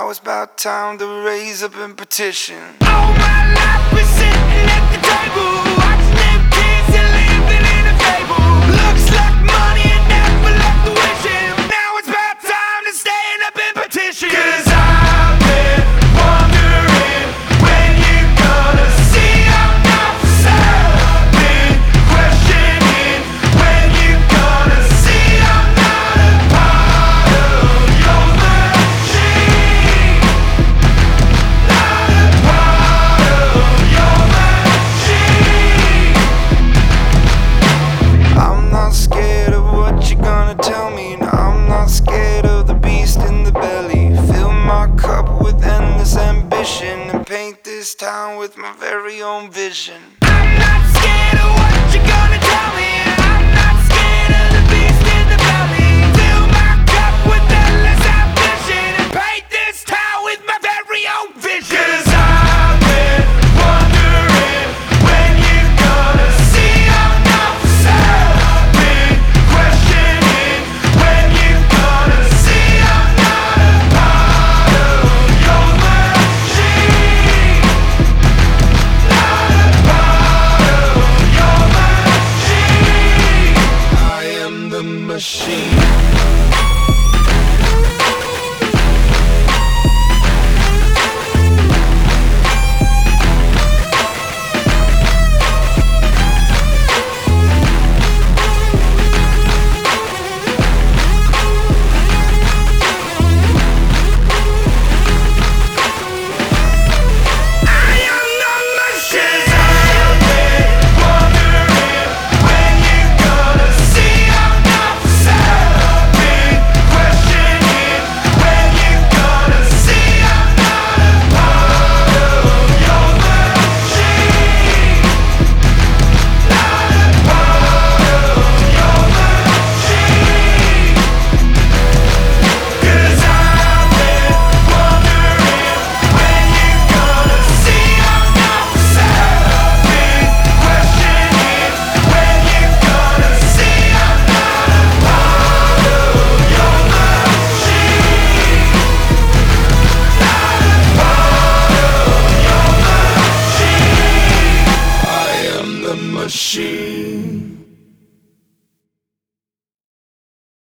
Now it's about time to raise up and petition. All my life been sitting at the table, watching them kids and living in a fable. Looks like money and never left the wishing. Now it's about time to stand up and petition. 'Cause I've been wondering when you're gonna see I'm not for sale. Been questioning when you're gonna see I'm not a part of your machine. Not a part of your machine. I'm not scared of what you're gonna tell me, and I'm not scared of the beast in the belly. Fill my cup with endless ambition and paint this town with my very own vision. I'm not scared of what you're gonna tell me, and I'm not scared of the beast in the belly. Fill my cup with endless ambition and paint this town with my very own vision. 'Cause I've been wondering when you're gonna see I'm not for sale. Been questioning when you're gonna see I'm not a part of your machine. Not a part of your machine. I am the machine.